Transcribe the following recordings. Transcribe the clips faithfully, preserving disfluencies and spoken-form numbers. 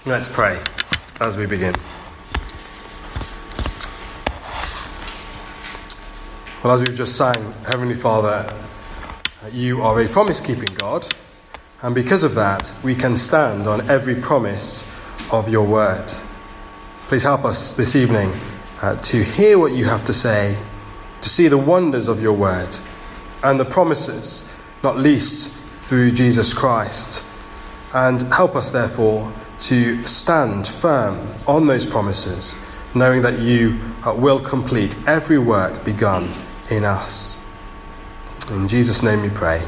Let's pray as we begin. Well, as we've just sang, Heavenly Father, you are a promise-keeping God, and because of that, we can stand on every promise of your word. Please help us this evening uh, to hear what you have to say, to see the wonders of your word, and the promises, not least through Jesus Christ. And help us, therefore, to stand firm on those promises, knowing that you uh, will complete every work begun in us. In Jesus' name we pray.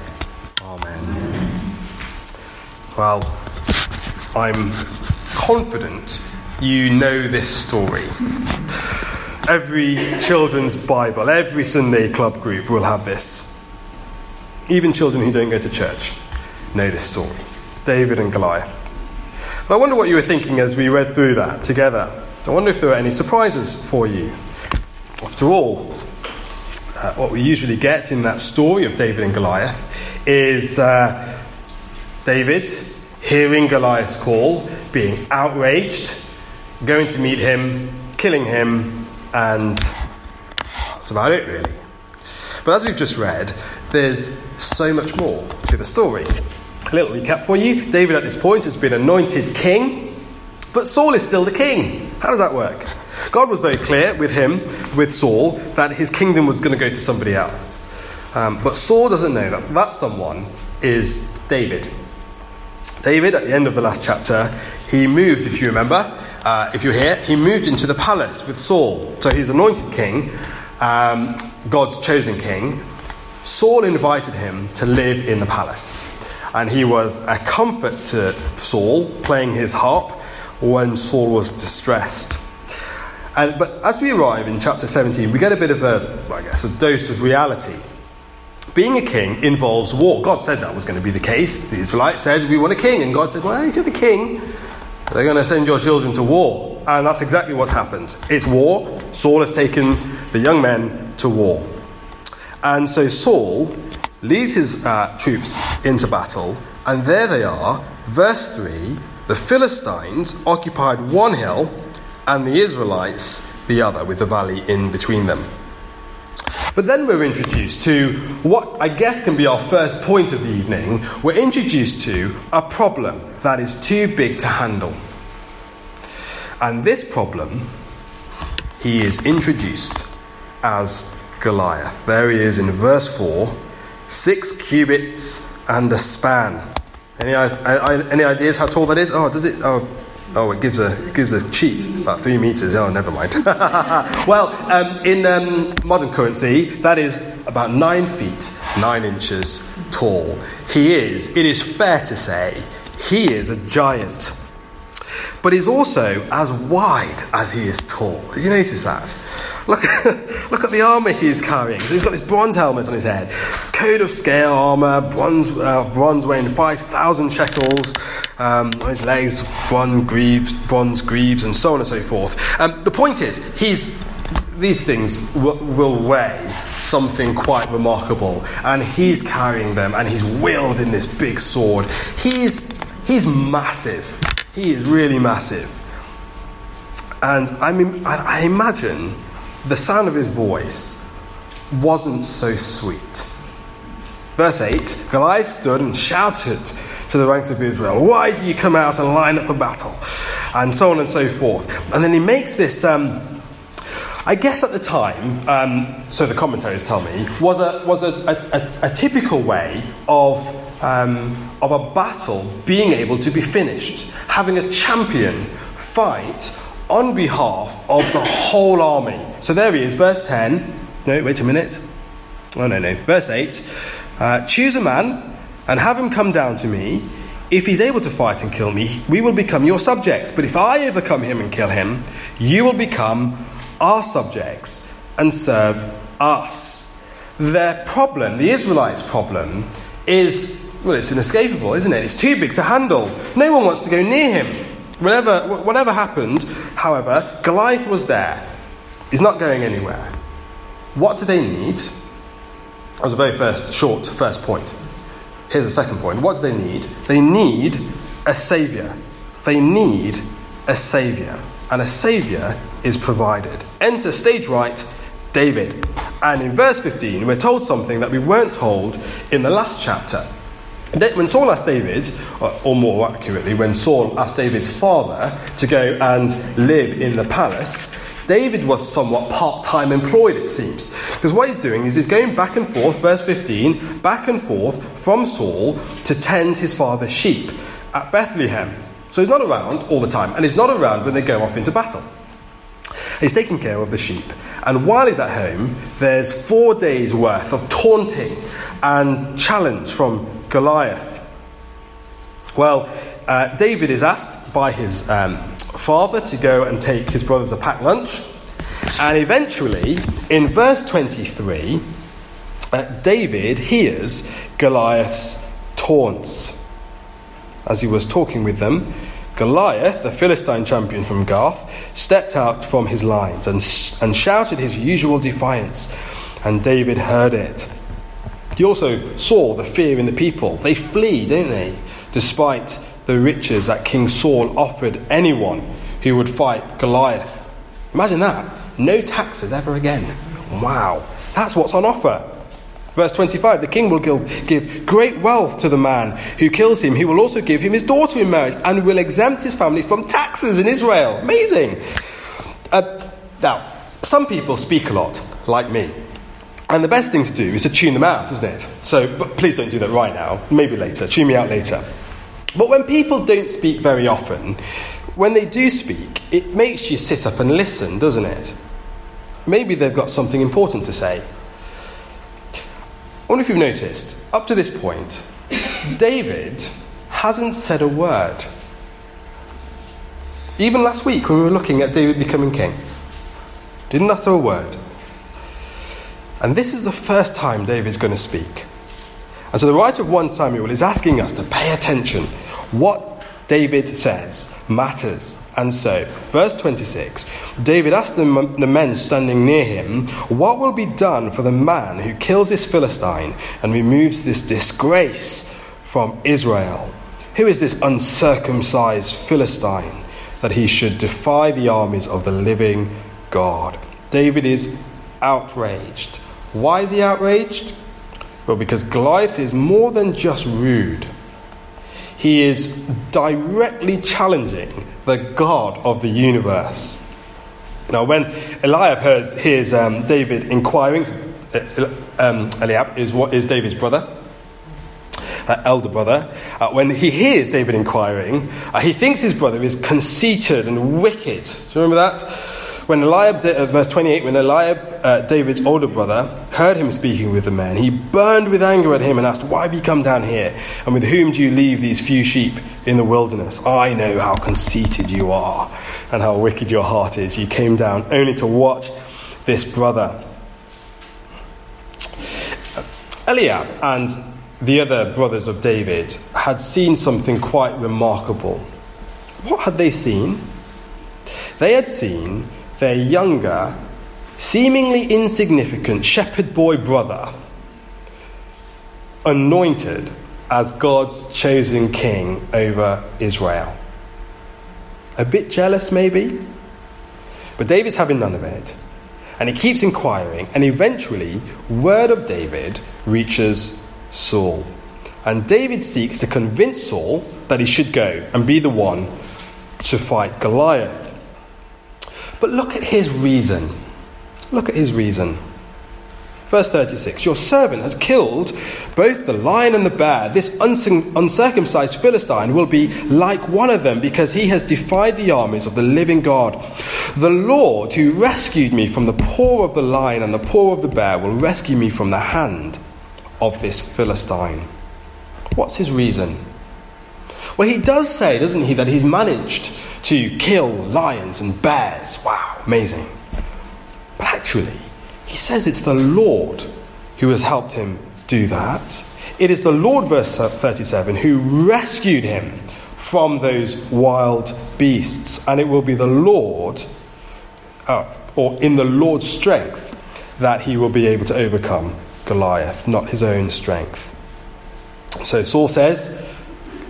Amen. Well, I'm confident you know this story. Every children's Bible, every Sunday club group will have this. Even children who don't go to church know this story. David and Goliath. But I wonder what you were thinking as we read through that together. I wonder if there were any surprises for you. After all, uh, what we usually get in that story of David and Goliath is uh, David hearing Goliath's call, being outraged, going to meet him, killing him, and that's about it, really. But as we've just read, there's so much more to the story. A little recap for you. David at this point has been anointed king, but Saul is still the king. How does that work? God was very clear with him, with Saul, that his kingdom was going to go to somebody else. Um, but Saul doesn't know that that someone is David. David, at the end of the last chapter, he moved, if you remember, uh, if you're here, he moved into the palace with Saul. So he's anointed king, um, God's chosen king. Saul invited him to live in the palace. And he was a comfort to Saul, playing his harp when Saul was distressed. And, but as we arrive in chapter seventeen, we get a bit of a, I guess, a dose of reality. Being a king involves war. God said that was going to be the case. The Israelites said, we want a king. And God said, well, if you're the king, they're going to send your children to war. And that's exactly what's happened. It's war. Saul has taken the young men to war. And so Saul leads his uh, troops into battle, and there they are, verse three, the Philistines occupied one hill, and the Israelites the other, with the valley in between them. But then we're introduced to what I guess can be our first point of the evening. We're introduced to a problem that is too big to handle. And this problem, he is introduced as Goliath. There he is in verse four. Six cubits and a span. Any any ideas how tall that is? Oh, does it? Oh, oh, it gives a it gives a cheat about three meters. Oh, never mind. Well, um, in um, modern currency, that is about nine feet nine inches tall. He is. It is fair to say he is a giant. But he's also as wide as he is tall. Did you notice that? Look, look at the armour he's carrying. So he's got this bronze helmet on his head, coat of scale armour, bronze, uh, bronze weighing five thousand shekels, um, on his legs, bronze greaves, bronze greaves, and so on and so forth. Um, the point is, he's these things w- will weigh something quite remarkable, and he's carrying them, and he's wielding this big sword. He's he's massive. He is really massive, and I mean, I, I imagine the sound of his voice wasn't so sweet. Verse eight, Goliath stood and shouted to the ranks of Israel, why do you come out and line up for battle? And so on and so forth. And then he makes this, um, I guess at the time, um, so the commentaries tell me, was a was a, a, a, a typical way of um, of a battle being able to be finished. Having a champion fight on behalf of the whole army. So there he is, verse ten. No, wait a minute. Oh, no, no. Verse eight. Uh, Choose a man and have him come down to me. If he's able to fight and kill me, we will become your subjects. But if I overcome him and kill him, you will become our subjects and serve us. Their problem, the Israelites' problem, is, well, it's inescapable, isn't it? It's too big to handle. No one wants to go near him. Whatever, whatever happened, however, Goliath was there. He's not going anywhere. What do they need? That was a very first, short first point. Here's the second point. What do they need? They need a saviour. they need a saviour, and a saviour is provided. Enter stage right, David. And in verse fifteen, we're told something that we weren't told in the last chapter. When Saul asked David, or more accurately, when Saul asked David's father to go and live in the palace, David was somewhat part-time employed, it seems. Because what he's doing is he's going back and forth, verse fifteen, back and forth from Saul to tend his father's sheep at Bethlehem. So he's not around all the time, and he's not around when they go off into battle. He's taking care of the sheep. And while he's at home, there's four days' worth of taunting and challenge from Goliath. Well, uh, David is asked by his um, father to go and take his brothers a packed lunch. And eventually, in verse twenty-three, uh, David hears Goliath's taunts. As he was talking with them, Goliath, the Philistine champion from Gath, stepped out from his lines and, and shouted his usual defiance. And David heard it. He also saw the fear in the people. They flee, don't they? Despite the riches that King Saul offered anyone who would fight Goliath. Imagine that. No taxes ever again. Wow. That's what's on offer. Verse twenty-five, the king will give great wealth to the man who kills him. He will also give him his daughter in marriage and will exempt his family from taxes in Israel. Amazing. Uh, now, some people speak a lot, like me. And the best thing to do is to tune them out, isn't it? So but please don't do that right now. Maybe later. Tune me out later. But when people don't speak very often, when they do speak, it makes you sit up and listen, doesn't it? Maybe they've got something important to say. I wonder if you've noticed, up to this point, David hasn't said a word. Even last week when we were looking at David becoming king, didn't utter a word. And this is the first time David's going to speak. And so the writer of First Samuel is asking us to pay attention. What David says matters. And so, verse twenty-six, David asked the, the men standing near him, what will be done for the man who kills this Philistine and removes this disgrace from Israel? Who is this uncircumcised Philistine that he should defy the armies of the living God? David is outraged. Why is he outraged? Well, because Goliath is more than just rude. He is directly challenging the God of the universe. Now, when Eliab hears, hears um, David inquiring, um, Eliab is what is David's brother, uh, elder brother. Uh, when he hears David inquiring, uh, he thinks his brother is conceited and wicked. Do you remember that? When Eliab, uh, verse twenty-eight, when Eliab, uh, David's older brother, heard him speaking with the men, he burned with anger at him and asked, why have you come down here? And with whom do you leave these few sheep in the wilderness? I know how conceited you are and how wicked your heart is. You came down only to watch this brother. Eliab and the other brothers of David had seen something quite remarkable. What had they seen? They had seen their younger, seemingly insignificant shepherd boy brother anointed as God's chosen king over Israel. A bit jealous, maybe? But David's having none of it. And he keeps inquiring, and eventually, word of David reaches Saul. And David seeks to convince Saul that he should go and be the one to fight Goliath. But look at his reason. Look at his reason. Verse thirty-six, your servant has killed both the lion and the bear. This uncircumcised Philistine will be like one of them because he has defied the armies of the living God. The Lord who rescued me from the paw of the lion and the paw of the bear will rescue me from the hand of this Philistine. What's his reason? Well, he does say, doesn't he, that he's managed to kill lions and bears. Wow, amazing. But actually, he says it's the Lord who has helped him do that. It is the Lord, verse thirty-seven, who rescued him from those wild beasts. And it will be the Lord, uh, or in the Lord's strength, that he will be able to overcome Goliath, not his own strength. So Saul says,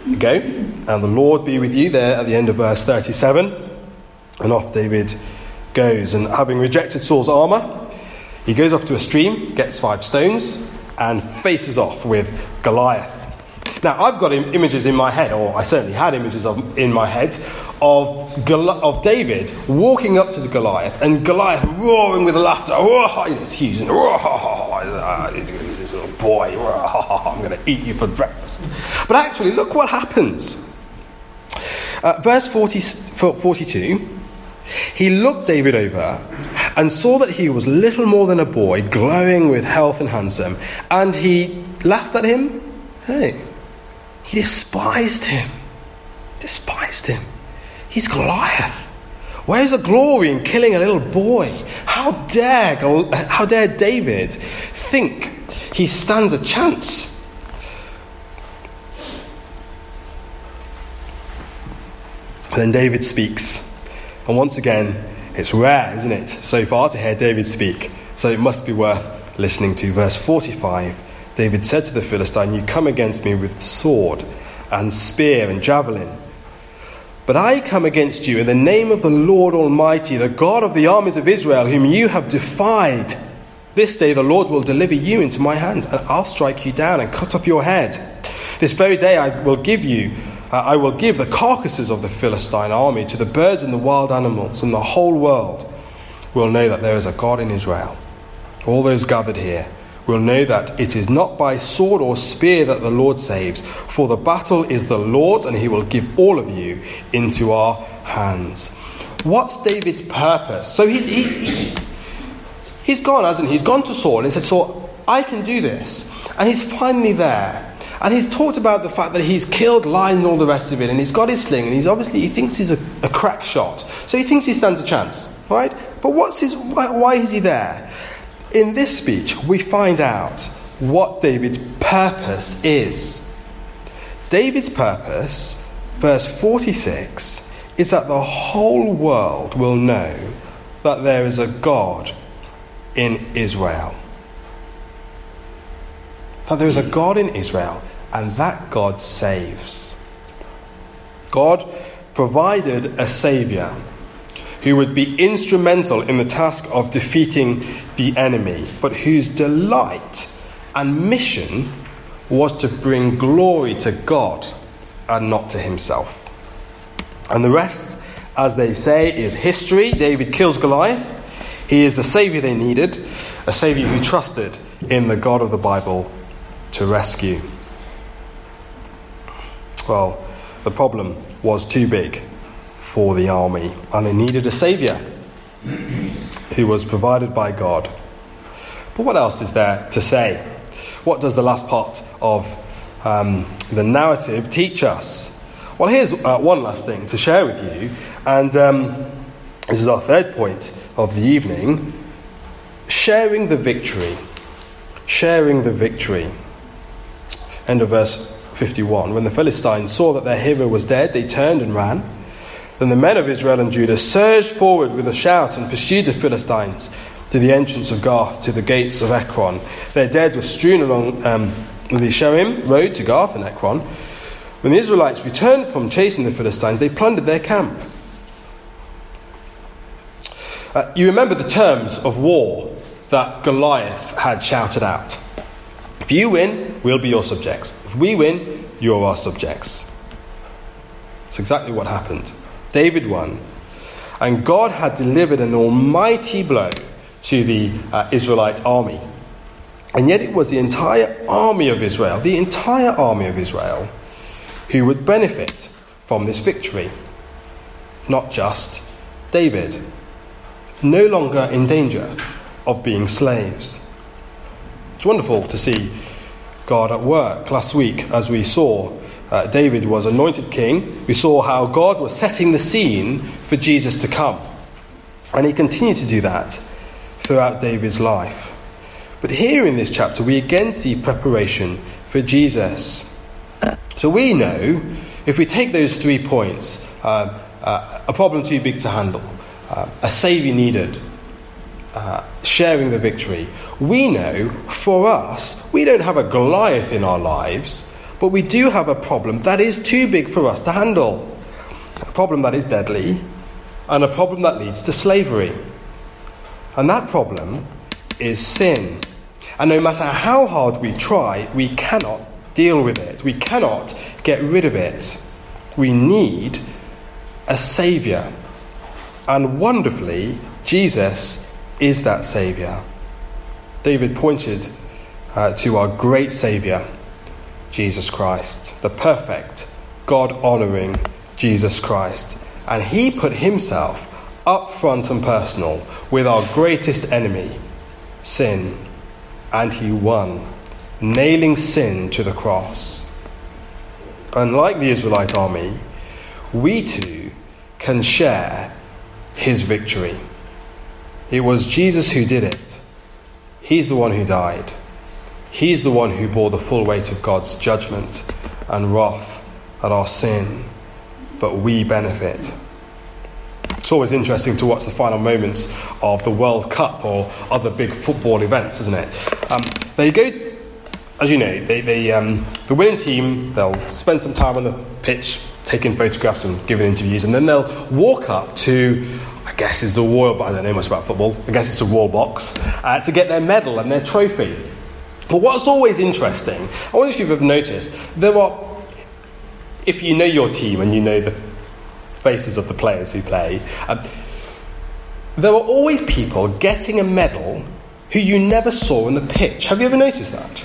Go, and the Lord be with you," there at the end of verse thirty-seven. And off David goes, and having rejected Saul's armour, he goes off to a stream, gets five stones, and faces off with Goliath. Now, I've got im- images in my head, or I certainly had images of, in my head, of Gol- of David walking up to the Goliath, and Goliath roaring with laughter. "Oh, you know, it's huge, and oh, he's this little boy. Oh, I'm going to eat you for breakfast." But actually, look what happens. Uh, verse forty, forty-two. "He looked David over and saw that he was little more than a boy, glowing with health and handsome, and he laughed at him." Hey, he despised him. Despised him. He's Goliath. Where's the glory in killing a little boy? How dare, how dare David think he stands a chance? And then David speaks. And once again, it's rare, isn't it, so far to hear David speak. So it must be worth listening to. Verse forty-five, David said to the Philistine, "You come against me with sword and spear and javelin. But I come against you in the name of the Lord Almighty, the God of the armies of Israel, whom you have defied. This day the Lord will deliver you into my hands, and I'll strike you down and cut off your head. This very day I will give you Uh, I will give the carcasses of the Philistine army to the birds and the wild animals, and the whole world will know that there is a God in Israel. All those gathered here will know that it is not by sword or spear that the Lord saves, for the battle is the Lord's, and he will give all of you into our hands." What's David's purpose? So he's, he, he, he's gone, hasn't he? He's gone to Saul and he said, "Saul, I can do this." And he's finally there. And he's talked about the fact that he's killed lions and all the rest of it, and he's got his sling, and he's obviously, he thinks he's a, a crack shot. So he thinks he stands a chance, right? But what's his, why, why is he there? In this speech, we find out what David's purpose is. David's purpose, verse forty-six, is that the whole world will know that there is a God in Israel. That there is a God in Israel, and that God saves. God provided a saviour who would be instrumental in the task of defeating the enemy, but whose delight and mission was to bring glory to God and not to himself. And the rest, as they say, is history. David kills Goliath. He is the saviour they needed, a saviour who trusted in the God of the Bible to rescue. Well, the problem was too big for the army, and they needed a saviour who was provided by God. But what else is there to say? What does the last part of um, the narrative teach us? Well, here's uh, one last thing to share with you, and um, this is our third point of the evening: sharing the victory. Sharing the victory. End of verse fifty-one. "When the Philistines saw that their hero was dead, they turned and ran. Then the men of Israel and Judah surged forward with a shout and pursued the Philistines to the entrance of Gath, to the gates of Ekron. Their dead were strewn along um, the Sharim road to Gath and Ekron. When the Israelites returned from chasing the Philistines, they plundered their camp." Uh, you remember the terms of war that Goliath had shouted out. If you win, we'll be your subjects. If we win, you're our subjects. That's exactly what happened. David won. And God had delivered an almighty blow to the uh, Israelite army. And yet it was the entire army of Israel, the entire army of Israel, who would benefit from this victory. Not just David. No longer in danger of being slaves. It's wonderful to see God at work. Last week, as we saw, uh, David was anointed king. We saw how God was setting the scene for Jesus to come. And he continued to do that throughout David's life. But here in this chapter, we again see preparation for Jesus. So we know, if we take those three points, uh, uh, a problem too big to handle, uh, a saviour needed, Uh, sharing the victory, we know for us, we don't have a Goliath in our lives, But we do have a problem that is too big for us to handle. A problem that is deadly, and a problem that leads to slavery. And that problem is sin. And no matter how hard we try, we cannot deal with it. We cannot get rid of it. We need a saviour. And wonderfully, Jesus is that saviour. David pointed uh, to our great saviour, Jesus Christ, the perfect, God-honouring Jesus Christ. And he put himself up front and personal with our greatest enemy, sin. And he won, nailing sin to the cross. Unlike the Israelite army, we too can share his victory. It was Jesus who did it. He's the one who died. He's the one who bore the full weight of God's judgment and wrath at our sin. But we benefit. It's always interesting to watch the final moments of the World Cup or other big football events, isn't it? Um, they go, as you know, they, they um, the winning team, they'll spend some time on the pitch taking photographs and giving interviews, and then they'll walk up to, I guess it's the royal, but I don't know much about football, I guess it's a royal box, uh, to get their medal and their trophy. But what's always interesting, I wonder if you've noticed, there are, if you know your team and you know the faces of the players who play, um, there are always people getting a medal who you never saw on the pitch. Have you ever noticed that?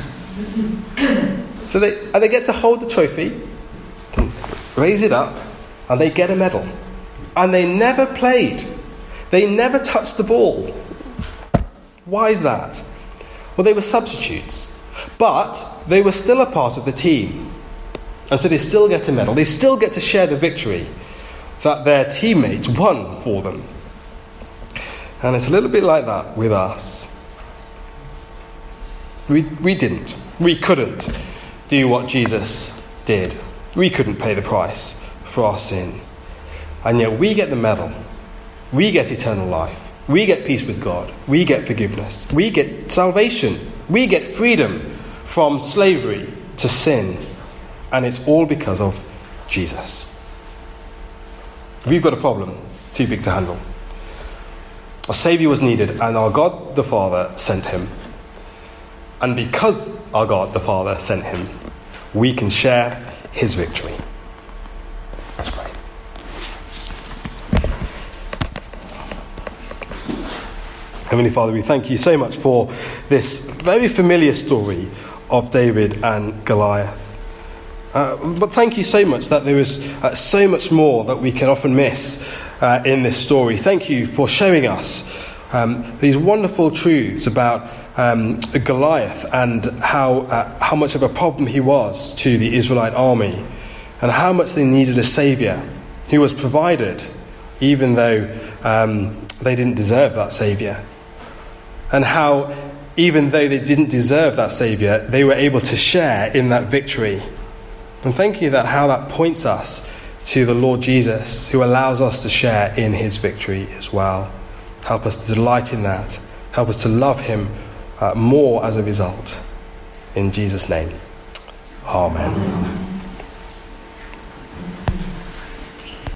So they, and they get to hold the trophy, raise it up, and they get a medal. And they never played. They never touched the ball. Why is that? Well, they were substitutes. But they were still a part of the team. And so they still get a medal. They still get to share the victory that their teammates won for them. And it's a little bit like that with us. We, we didn't. We couldn't do what Jesus did. We couldn't pay the price for our sin. And yet we get the medal. We get eternal life. We get peace with God. We get forgiveness. We get salvation. We get freedom from slavery to sin. And it's all because of Jesus. We've got a problem too big to handle. A saviour was needed, and our God the Father sent him. And because our God the Father sent him, we can share his victory. Let's pray. Heavenly Father, we thank you so much for this very familiar story of David and Goliath. Uh, but thank you so much that there is uh, so much more that we can often miss uh, in this story. Thank you for showing us um, these wonderful truths about um, Goliath and how uh, how much of a problem he was to the Israelite army, and how much they needed a saviour who was provided, even though um, they didn't deserve that saviour, and how even though they didn't deserve that saviour, they were able to share in that victory. And thank you that how that points us to the Lord Jesus, who allows us to share in his victory as well. Help us to delight in that. Help us to love him uh, more as a result. In Jesus' name, amen.